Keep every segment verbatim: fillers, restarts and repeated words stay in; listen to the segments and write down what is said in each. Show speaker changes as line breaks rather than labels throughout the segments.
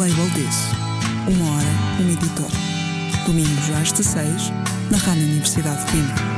Label This. Uma hora, uma editora. Domingos às dezasseis, na Rádio Universidade de Coimbra.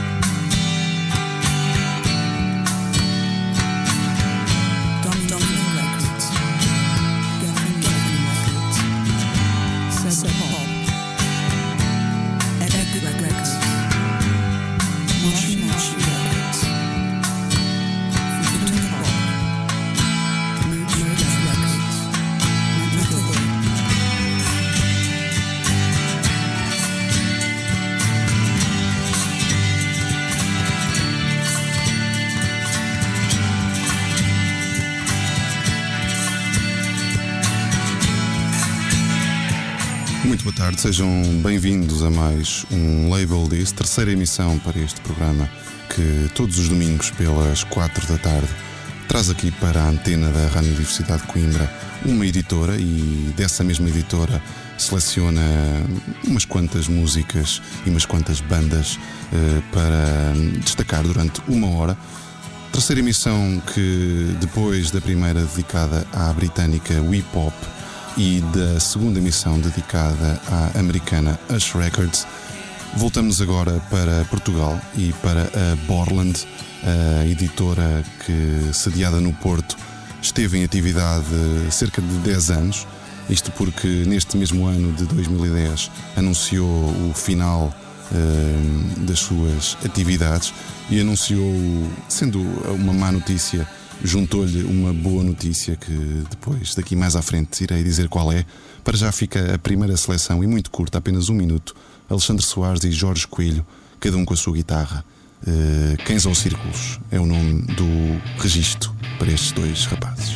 Muito boa tarde, sejam bem-vindos a mais um Label This, terceira emissão para este programa que todos os domingos pelas quatro da tarde traz aqui para a antena da Rádio Universidade de Coimbra uma editora e dessa mesma editora seleciona umas quantas músicas e umas quantas bandas eh, para destacar durante uma hora. Terceira emissão que depois da primeira dedicada à britânica Wee Pop e da segunda emissão dedicada à americana Hush Records, voltamos agora para Portugal e para a Borland, a editora que, sediada no Porto, esteve em atividade cerca de dez anos, isto porque neste mesmo ano de dois mil e dez anunciou o final uh, das suas atividades e anunciou, sendo uma má notícia, juntou-lhe uma boa notícia que depois, daqui mais à frente, irei dizer qual é. Para já fica a primeira seleção, e muito curta, apenas um minuto. Alexandre Soares e Jorge Coelho, cada um com a sua guitarra. Uh, Cães ou Círculos é o nome do registro para estes dois rapazes.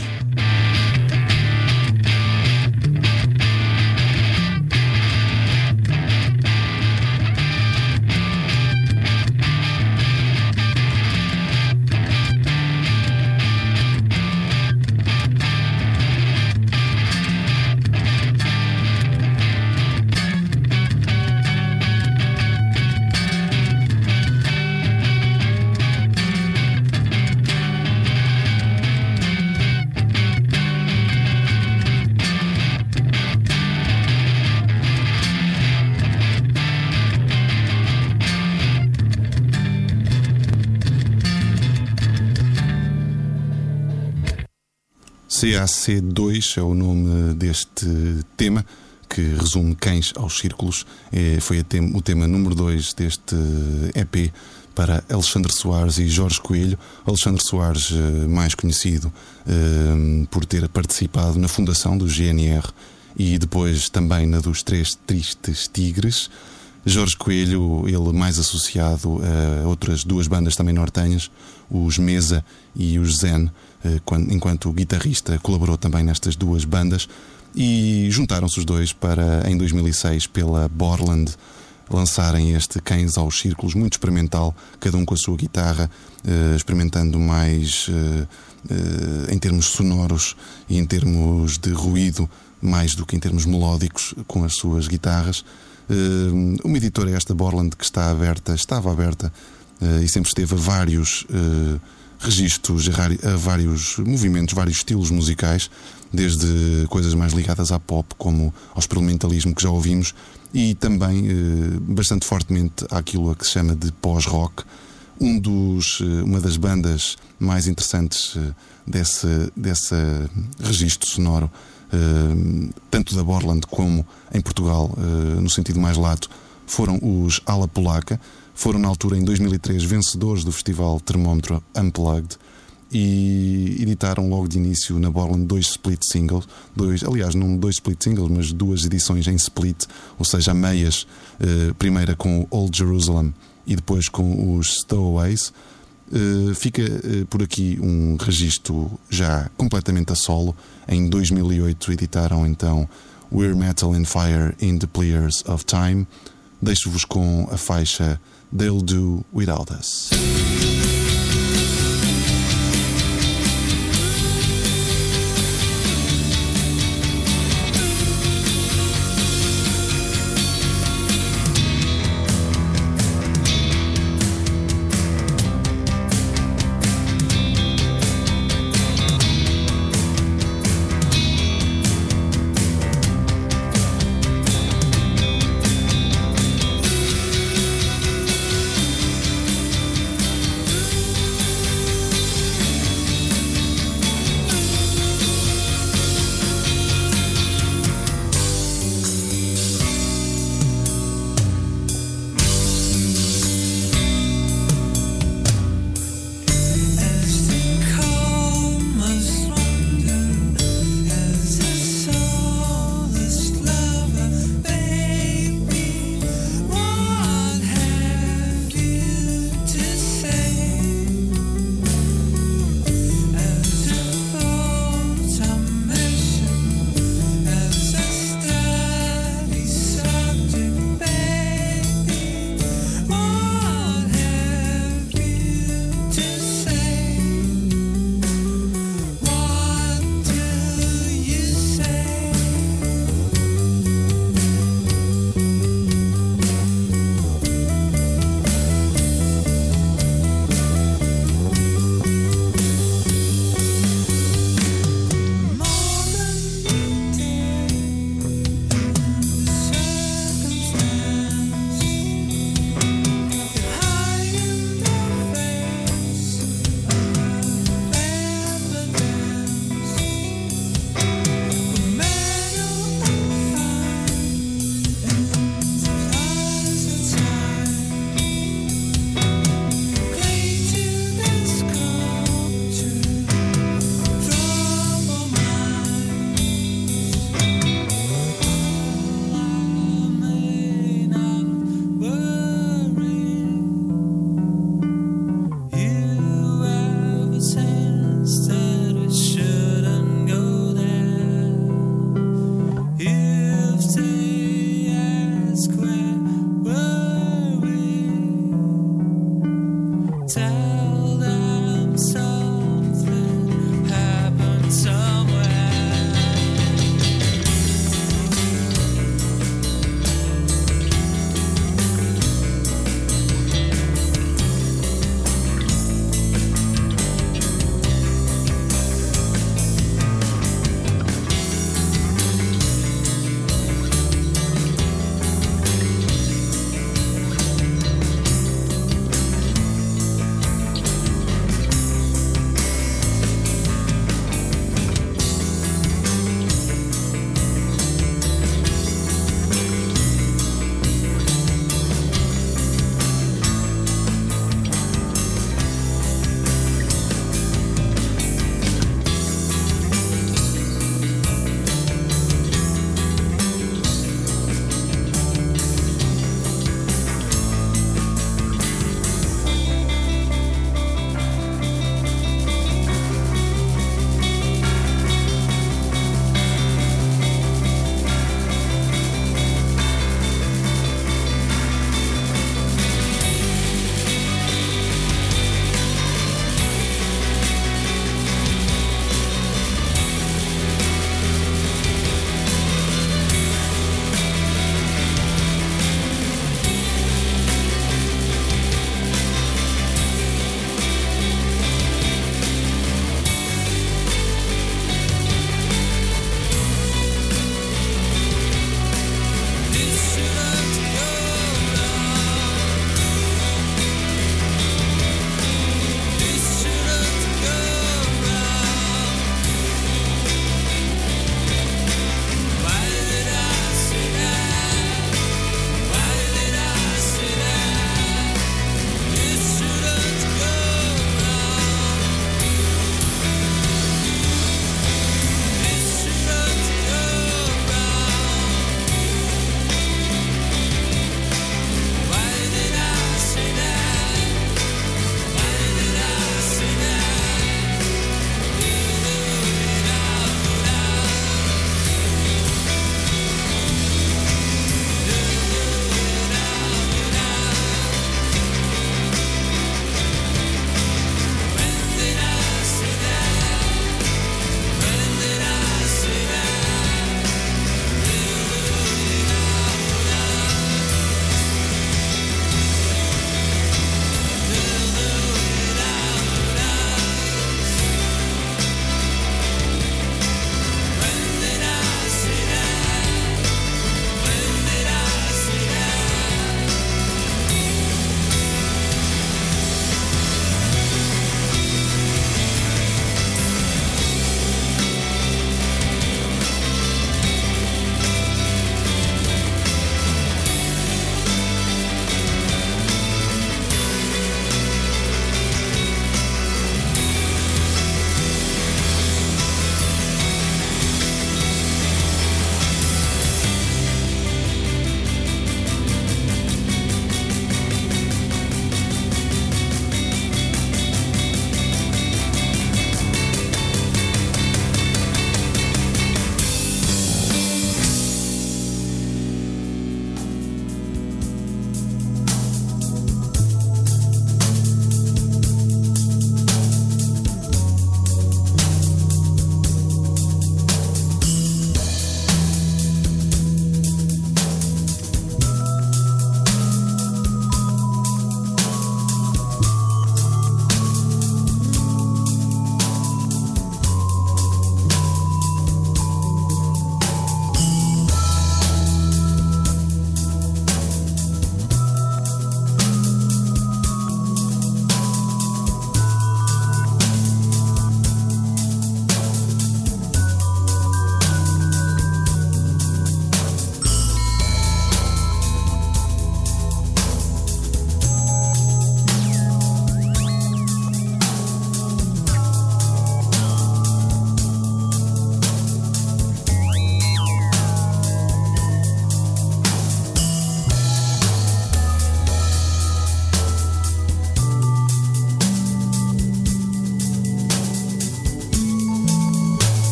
C A C dois é o nome deste tema, que resume Cães aos Círculos. É, foi a tem, o tema número dois deste E P para Alexandre Soares e Jorge Coelho. Alexandre Soares, mais conhecido eh, por ter participado na fundação do G N R e depois também na dos Três Tristes Tigres. Jorge Coelho, ele mais associado a outras duas bandas também nortenhas, os Mesa e os Zen, enquanto guitarrista colaborou também nestas duas bandas, e juntaram-se os dois para, em dois mil e seis, pela Borland, lançarem este Cães aos Círculos, muito experimental, cada um com a sua guitarra, experimentando mais em termos sonoros e em termos de ruído, mais do que em termos melódicos, com as suas guitarras. Uh, uma editora, esta Borland, que está aberta, estava aberta uh, e sempre esteve a vários uh, registros, a vários movimentos, vários estilos musicais, desde coisas mais ligadas à pop, como ao experimentalismo que já ouvimos, e também uh, bastante fortemente àquilo a que se chama de pós-rock. Um dos, uh, uma das bandas mais interessantes uh, desse, desse registro sonoro, Uh, tanto da Borland como em Portugal, uh, no sentido mais lato, foram os Ala Polaca. Foram na altura, em dois mil e três, vencedores do Festival Termómetro Unplugged e editaram logo de início na Borland dois split singles, dois, aliás, não dois split singles, mas duas edições em split, ou seja, a meias, uh, primeira com o Old Jerusalem e depois com os Stowaways. Uh, fica uh, por aqui um registro já completamente a solo. Em dois mil e oito editaram então We're Metal and Fire in the Players of Time. Deixo-vos com a faixa They'll Do Without Us.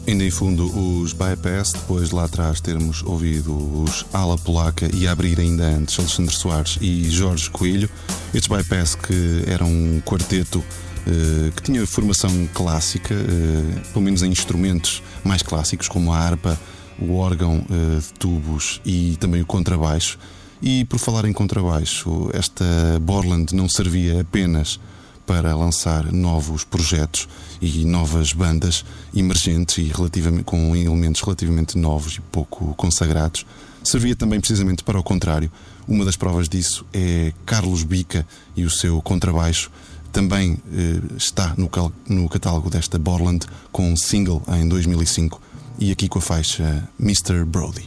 Ainda em fundo, os Bypass, depois de lá atrás termos ouvido os Ala Polaca e a abrir ainda antes Alexandre Soares e Jorge Coelho. Estes Bypass que eram um quarteto eh, que tinha formação clássica, eh, pelo menos em instrumentos mais clássicos, como a harpa, o órgão eh, de tubos e também o contrabaixo. E por falar em contrabaixo, esta Borland não servia apenas para lançar novos projetos e novas bandas emergentes e relativamente, com elementos relativamente novos e pouco consagrados. Servia também precisamente para o contrário. Uma das provas disso é Carlos Bica e o seu contrabaixo. Também eh, está no, cal- no catálogo desta Borland com um single em dois mil e cinco e aqui com a faixa mister Brody.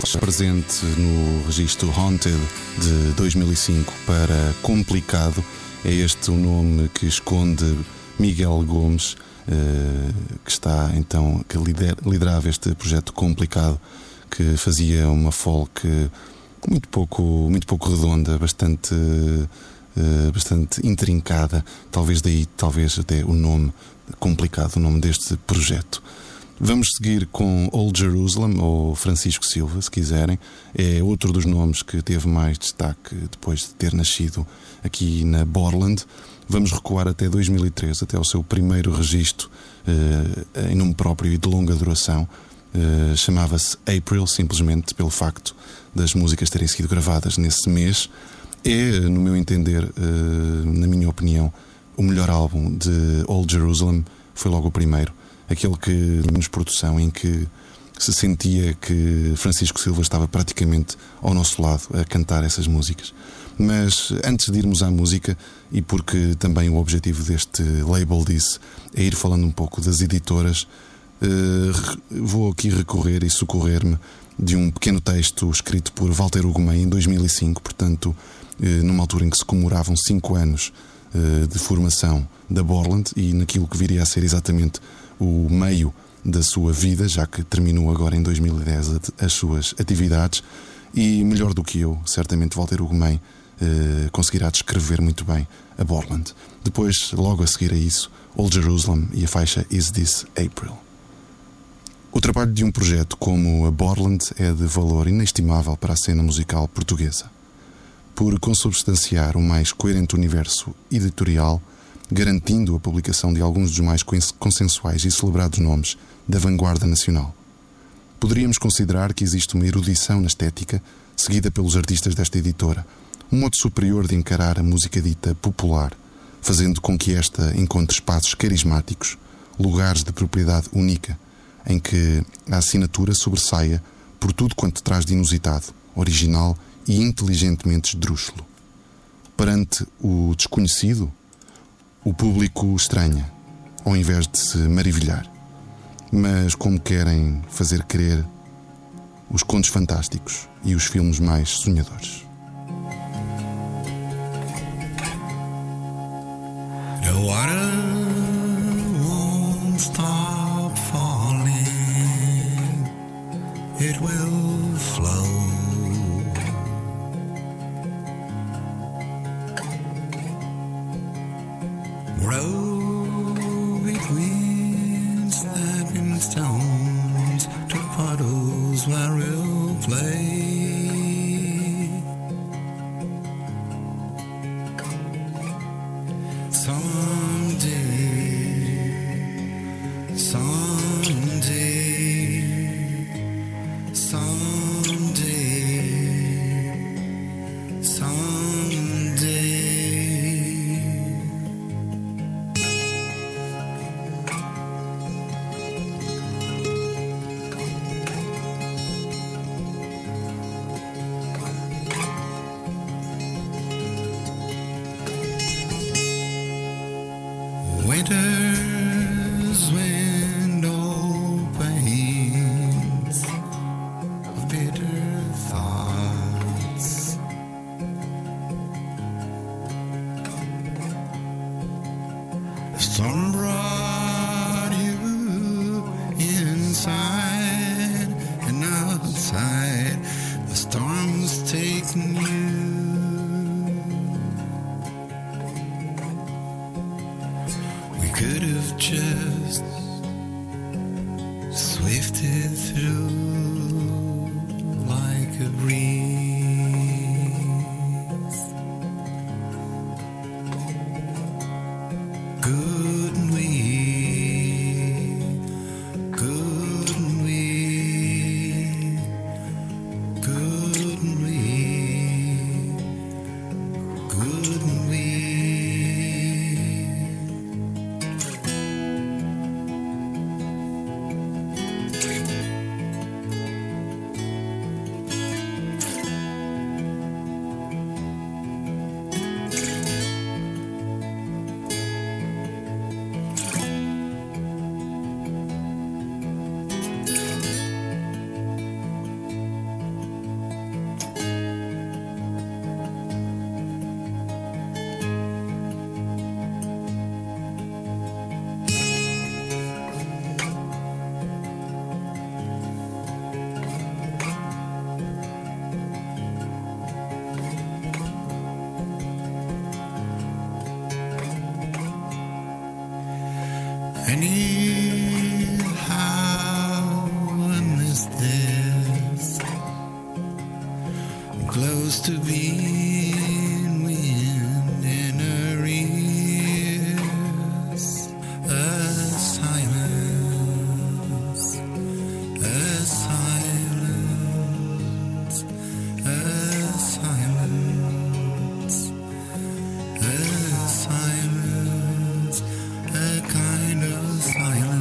presente no registro Haunted de dois mil e cinco para Complicado. É este o nome que esconde Miguel Gomes, que está então, que liderava este projeto Complicado, que fazia uma folk muito pouco, muito pouco redonda, bastante, bastante intrincada. Talvez daí, talvez até o nome Complicado, o nome deste projeto. Vamos seguir com Old Jerusalem, ou Francisco Silva, se quiserem. É outro dos nomes que teve mais destaque depois de ter nascido aqui na Borland. Vamos recuar até dois mil e treze, até ao seu primeiro registro eh, em nome próprio e de longa duração. Eh, chamava-se April, simplesmente pelo facto das músicas terem sido gravadas nesse mês. É, no meu entender, eh, na minha opinião, o melhor álbum de Old Jerusalem. Foi logo o primeiro. Aquele que, menos produção, em que se sentia que Francisco Silva estava praticamente ao nosso lado a cantar essas músicas. Mas antes de irmos à música, e porque também o objetivo deste label disse é ir falando um pouco das editoras, eh, vou aqui recorrer e socorrer-me de um pequeno texto escrito por Walter Ugumem em dois mil e cinco, portanto, eh, numa altura em que se comemoravam cinco anos eh, de formação da Borland, e naquilo que viria a ser exatamente o meio da sua vida, já que terminou agora em dois mil e dez as suas atividades. E melhor do que eu, certamente Walter Ugumem eh, conseguirá descrever muito bem a Borland. Depois, logo a seguir a isso, Old Jerusalem e a faixa Is This April. O trabalho de um projeto como a Borland é de valor inestimável para a cena musical portuguesa, por consubstanciar um mais coerente universo editorial, garantindo a publicação de alguns dos mais consensuais e celebrados nomes da vanguarda nacional. Poderíamos considerar que existe uma erudição na estética seguida pelos artistas desta editora, um modo superior de encarar a música dita popular, fazendo com que esta encontre espaços carismáticos, lugares de propriedade única, em que a assinatura sobressaia por tudo quanto traz de inusitado, original e inteligentemente esdrúxulo. Perante o desconhecido, o público estranha, ao invés de se maravilhar. Mas como querem fazer crer os contos fantásticos e os filmes mais sonhadores.
The water won't stop falling. It will flow. Grow between stepping stones to puddles where we'll play. Someday, someday, someday, someday. Winter's window panes of bitter thoughts. The sun brought you inside and outside. The storm's taken you. Could have just swifted through like a breeze. Couldn't we? Couldn't we? Couldn't we? Couldn't we? Anyhow, I miss this. Close to being wind in her ears. A silence, a silence, a silence, a silence, a kind of silence.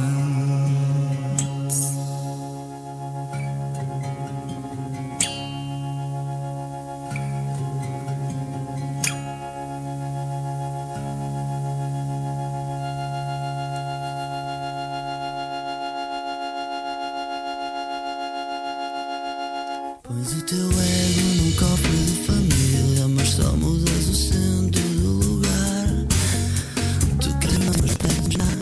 Pões o teu ego num cofre de família, mas só mudas o centro do lugar. Tu queres não nos pedes nada.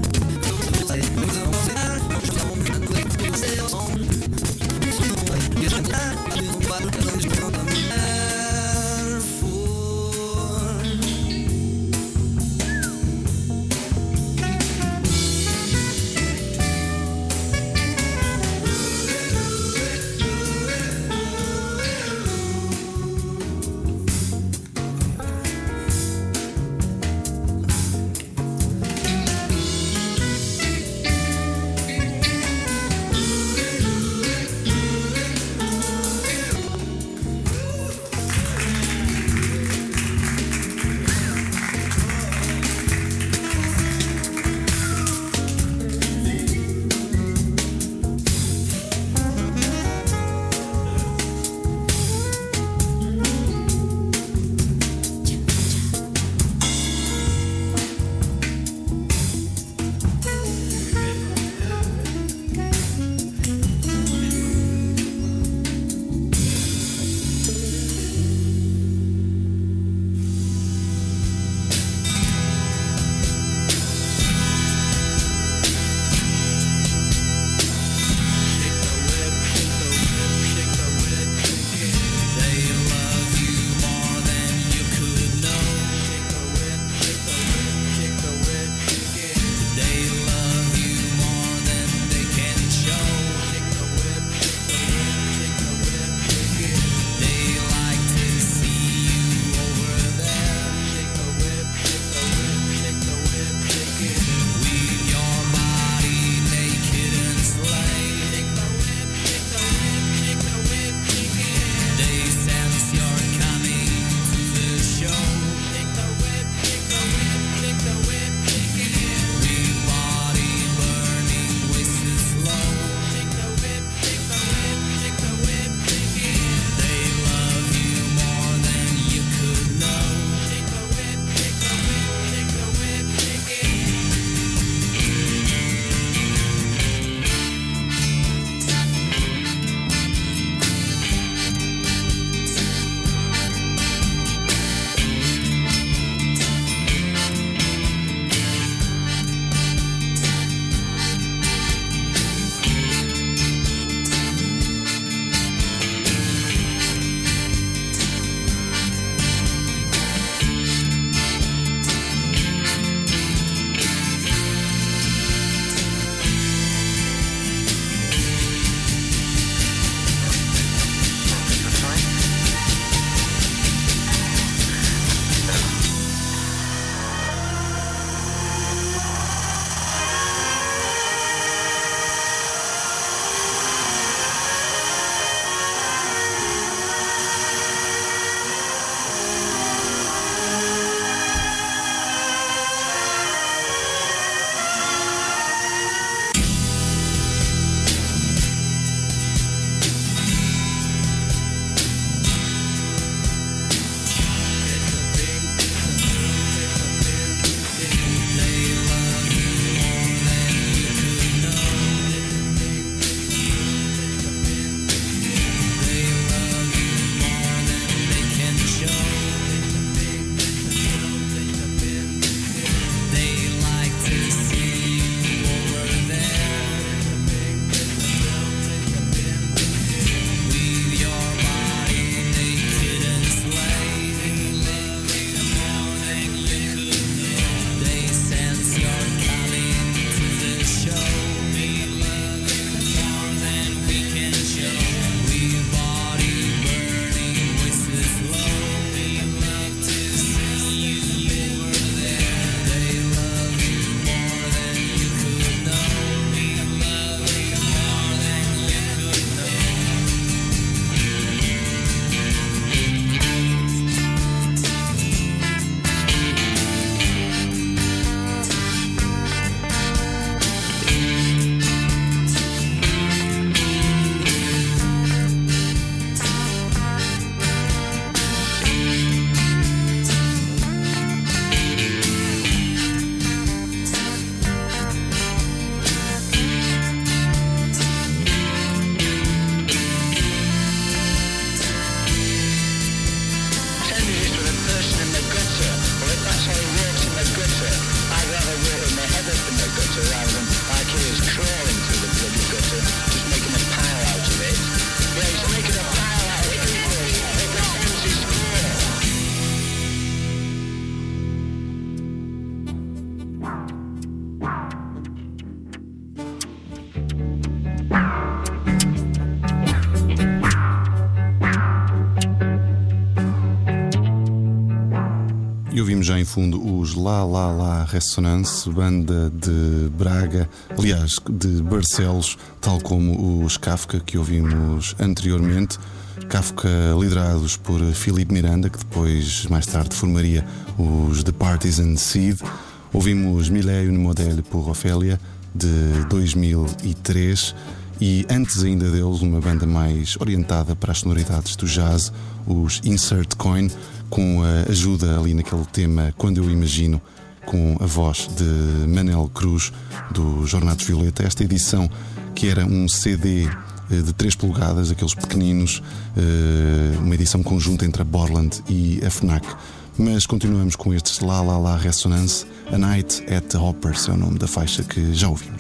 E ouvimos já em fundo os La La La Resonance, banda de Braga, aliás, de Barcelos, tal como os Kafka que ouvimos anteriormente. Kafka liderados por Filipe Miranda, que depois, mais tarde, formaria os The Partisan Seed. Ouvimos Mille et une Modèle por Ofélia, de dois mil e três. E antes ainda deles, uma banda mais orientada para as sonoridades do jazz, os Insert Coin, com a ajuda ali naquele tema Quando Eu Imagino, com a voz de Manel Cruz, do Jornados Violeta. Esta edição, que era um C D de três polegadas, aqueles pequeninos, uma edição conjunta entre a Borland e a FNAC. Mas continuamos com estes La La La Resonance. A Night at the Hoppers é o nome da faixa que já ouvimos.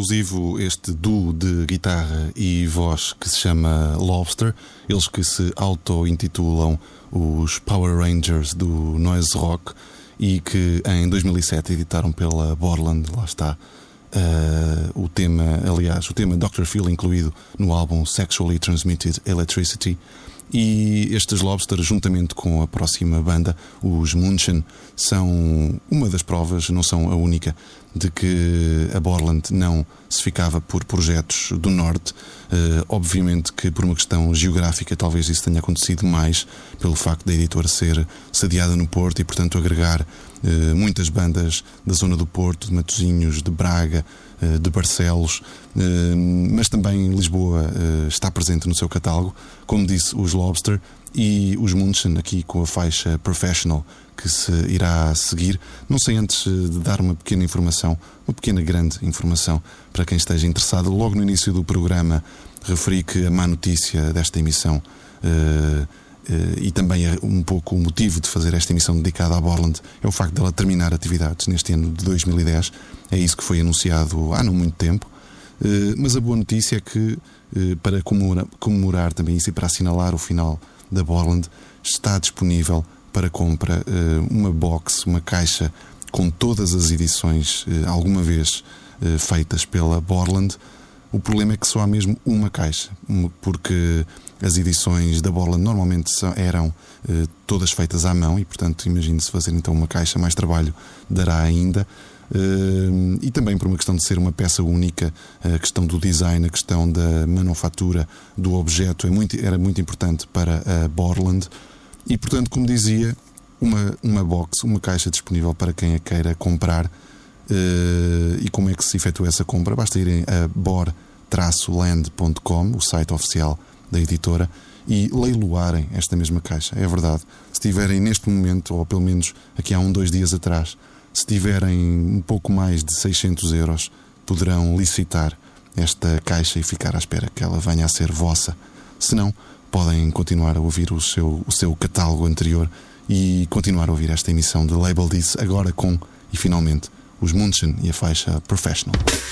exclusivo este duo de guitarra e voz que se chama Lobster, eles que se auto-intitulam os Power Rangers do noise rock e que em dois mil e sete editaram pela Borland, lá está. Uh, o tema, aliás, o tema doutor Phil incluído no álbum Sexually Transmitted Electricity. E estes Lobster, juntamente com a próxima banda, os Munchen, são uma das provas, não são a única, de que a Borland não se ficava por projetos do Norte. Uh, obviamente que por uma questão geográfica talvez isso tenha acontecido mais, pelo facto da editora ser sediada no Porto e portanto agregar uh, muitas bandas da zona do Porto, de Matosinhos, de Braga, uh, de Barcelos, uh, mas também Lisboa uh, está presente no seu catálogo, como disse, os Lobster e os Munchen aqui com a faixa Professional que se irá seguir. Não sei, antes de dar uma pequena informação, uma pequena grande informação para quem esteja interessado, logo no início do programa referi que a má notícia desta emissão uh, uh, e também um pouco o motivo de fazer esta emissão dedicada à Borland é o facto dela terminar atividades neste ano de dois mil e dez. É isso que foi anunciado há não muito tempo, uh, mas a boa notícia é que uh, para comemorar, comemorar também isso e para assinalar o final da Borland, está disponível para compra uh, uma box, uma caixa com todas as edições uh, alguma vez uh, feitas pela Borland. O problema é que só há mesmo uma caixa, porque as edições da Borland normalmente são, eram uh, todas feitas à mão e, portanto, imagine-se fazer então uma caixa, mais trabalho dará ainda. Uh, e também por uma questão de ser uma peça única, a questão do design, a questão da manufatura do objeto é muito, era muito importante para a Borland. E, portanto, como dizia, uma, uma box, uma caixa disponível para quem a queira comprar. Uh, e como é que se efetua essa compra? Basta irem a bor traço land ponto com, o site oficial da editora, e leiloarem esta mesma caixa. É verdade. Se tiverem neste momento, ou pelo menos aqui há um, dois dias atrás, se tiverem um pouco mais de seiscentos euros, poderão licitar esta caixa e ficar à espera que ela venha a ser vossa. Se não, podem continuar a ouvir o seu, o seu catálogo anterior e continuar a ouvir esta emissão de Label This, agora com, e finalmente, os Munchen e a faixa Professional.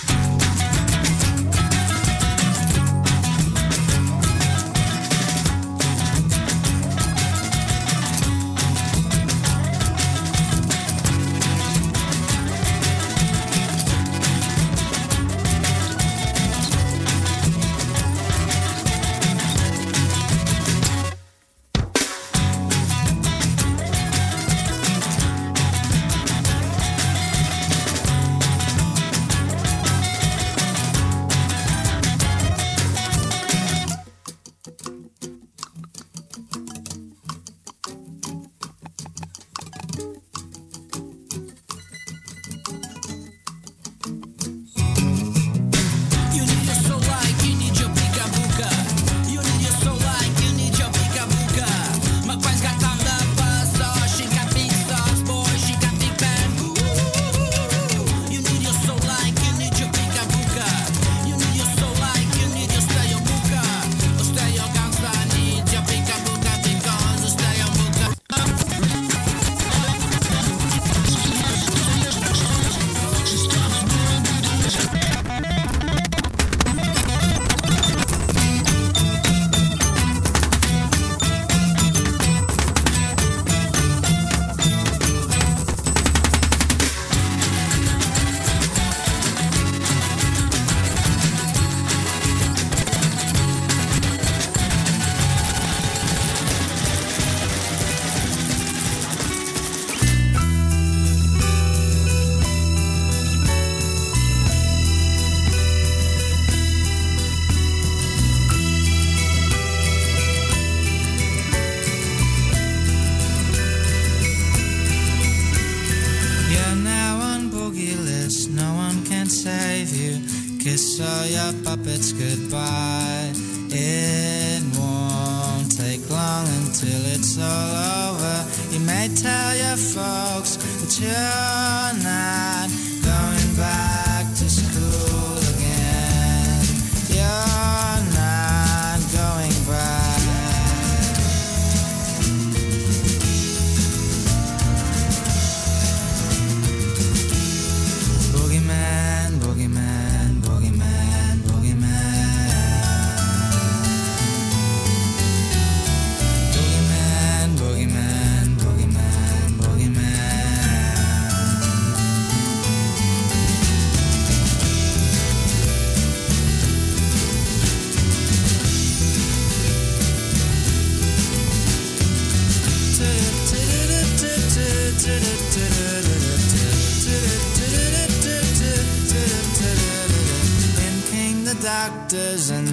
Kiss all your puppets goodbye. It won't take long until it's all over. You may tell your folks that you're not going back to school again. You're not going back. Boogeyman, boogeyman, boogeyman.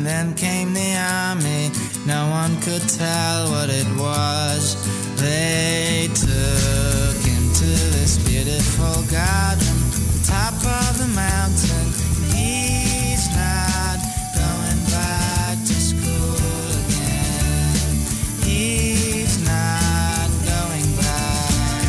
and then came the army. No one could tell what it was. They took him to this beautiful garden, top of the mountain. He's not going back to school again. He's not going back.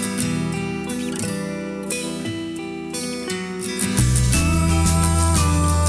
Ooh.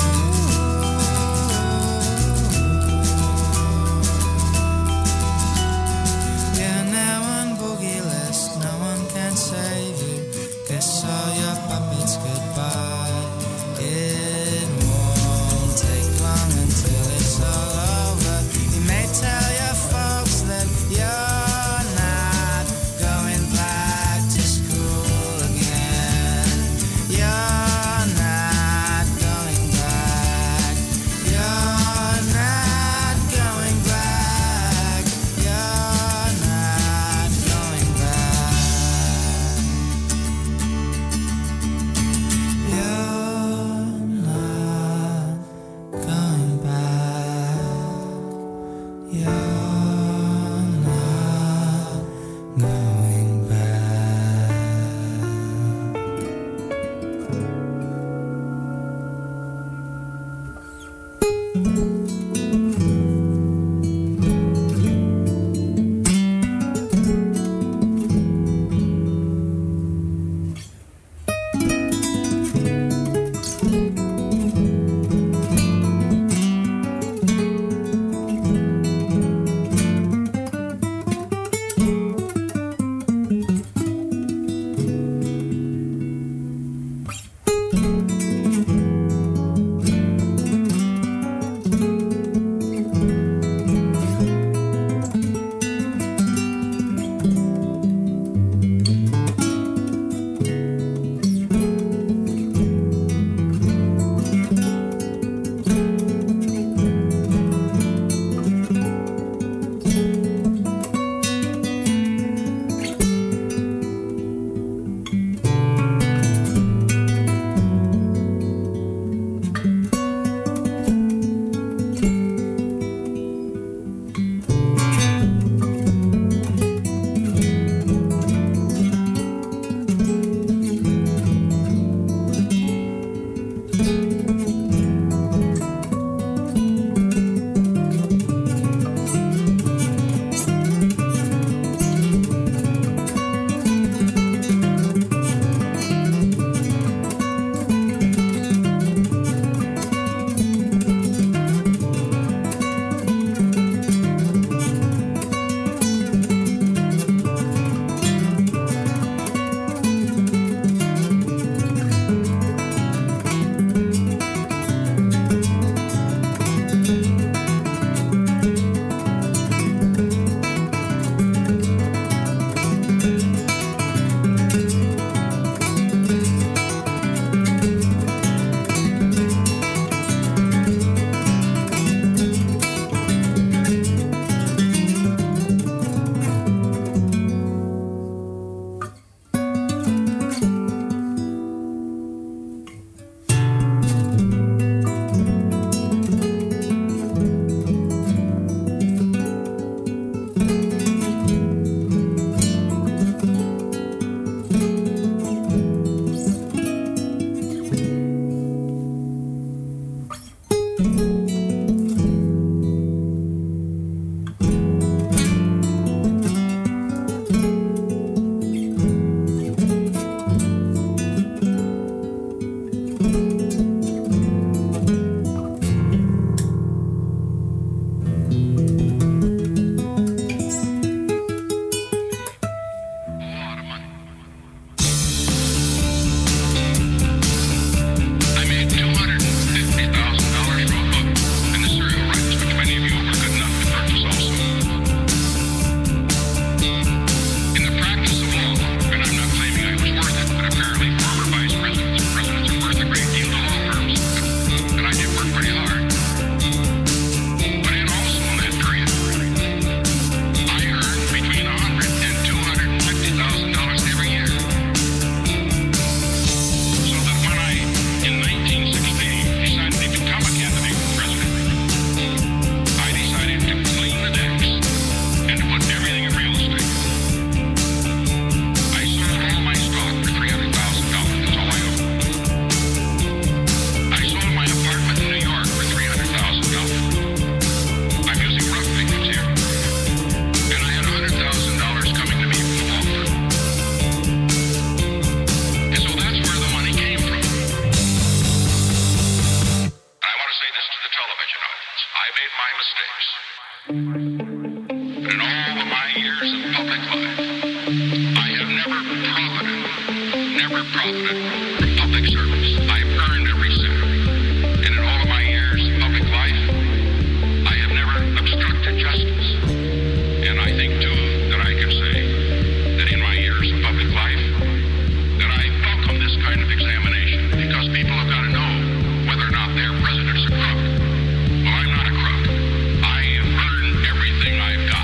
profited from public service. I've earned every cent. And in all of my years of public life, I have never obstructed justice. And I think, too, that I can say that in my years of public life, that I welcome this kind of examination because people have got to know whether or not their president's a crook. Well, I'm not a crook. I have earned everything I've got.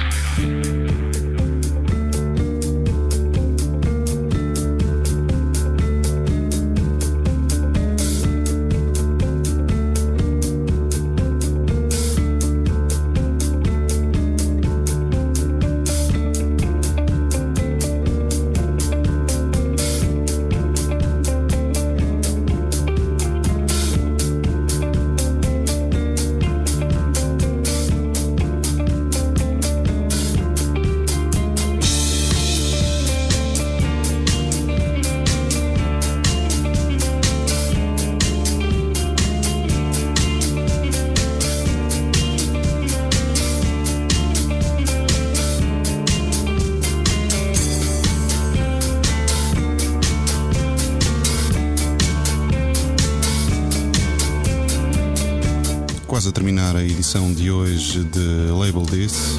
Quase a terminar a edição de hoje de Label This.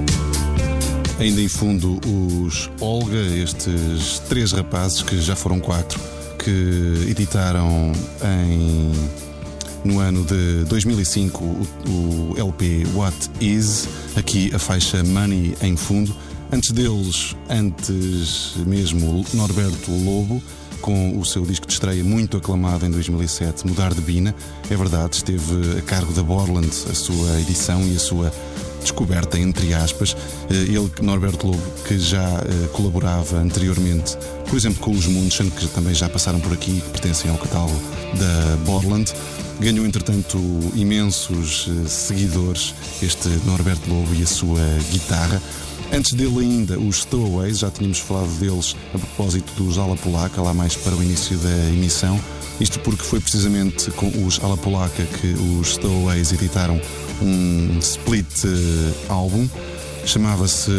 Ainda em fundo os Olga, estes três rapazes, que já foram quatro, que editaram em, no ano de dois mil e cinco o, o L P What Is, aqui a faixa Money em fundo. Antes deles, antes mesmo, Norberto Lobo, com o seu disco de estreia muito aclamado em dois mil e sete, Mudar de Bina. É verdade, esteve a cargo da Borland a sua edição e a sua descoberta, entre aspas. Ele, Norberto Lobo, que já colaborava anteriormente, por exemplo, com os Munchen, que também já passaram por aqui, que pertencem ao catálogo da Borland. Ganhou, entretanto, imensos seguidores, este Norberto Lobo e a sua guitarra. Antes dele ainda, os Stowaways, já tínhamos falado deles a propósito dos Ala Polaka, lá mais para o início da emissão. Isto porque foi precisamente com os Ala Polaka que os Stowaways editaram um split uh, álbum. Chamava-se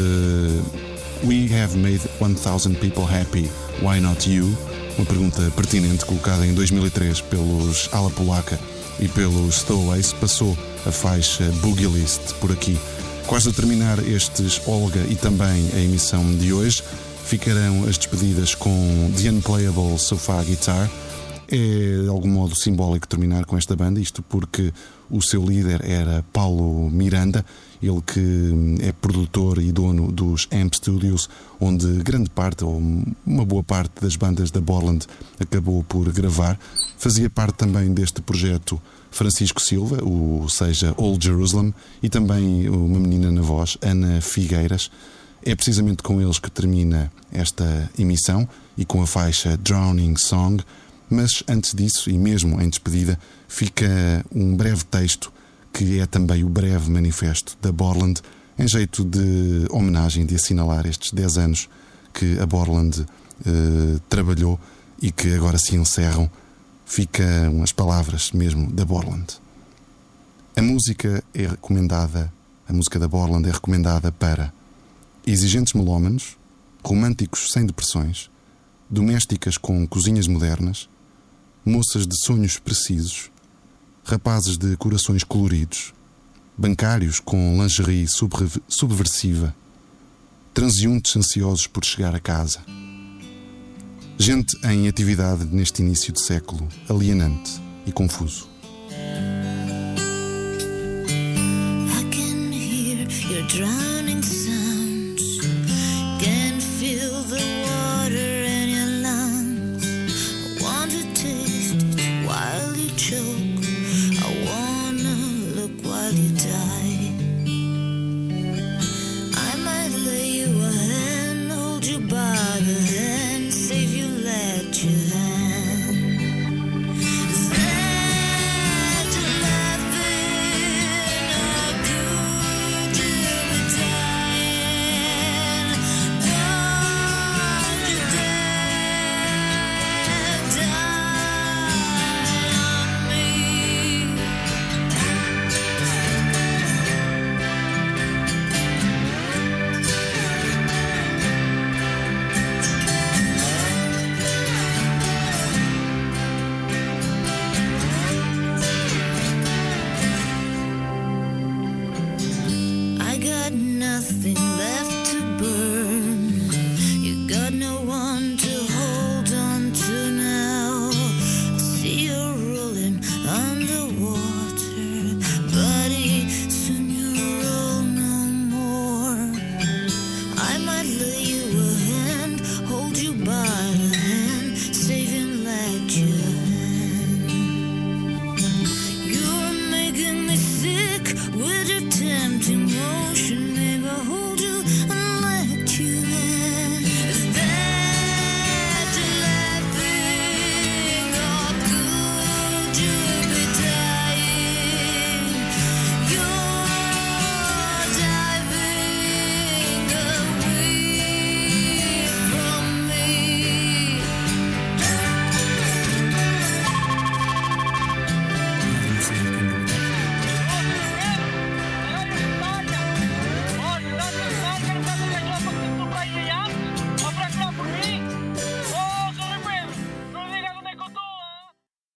We Have Made one thousand People Happy, Why Not You? Uma pergunta pertinente colocada em dois mil e três pelos Ala Polaka e pelos Stowaways. Passou a faixa Boogie List por aqui. Quase a terminar estes Olga e também a emissão de hoje, ficarão as despedidas com The Unplayable Sofa Guitar. É de algum modo simbólico terminar com esta banda, isto porque o seu líder era Paulo Miranda, ele que é produtor e dono dos Amp Studios, onde grande parte, ou uma boa parte das bandas da Borland acabou por gravar. Fazia parte também deste projeto Francisco Silva, ou seja, Old Jerusalem, e também uma menina na voz, Ana Figueiras. É precisamente com eles que termina esta emissão e com a faixa Drowning Song, mas antes disso, e mesmo em despedida, fica um breve texto que é também o breve manifesto da Borland, em jeito de homenagem, de assinalar estes dez anos que a Borland eh, trabalhou e que agora se encerram. Ficam as palavras mesmo da Borland. A música é recomendada, a música da Borland é recomendada para exigentes melómanos, românticos sem depressões, domésticas com cozinhas modernas, moças de sonhos precisos, rapazes de corações coloridos, bancários com lingerie subversiva, transeuntes ansiosos por chegar a casa. Gente em atividade neste início de século, alienante e confuso.
I can hear your drowning sounds, can feel the water in your lungs. I want to taste it while you choke, I wanna look while you die. I might lay you a hand, hold you by the hand, save you, let you hand. Is that nothing or good till we die? lay you a hand, hold you by the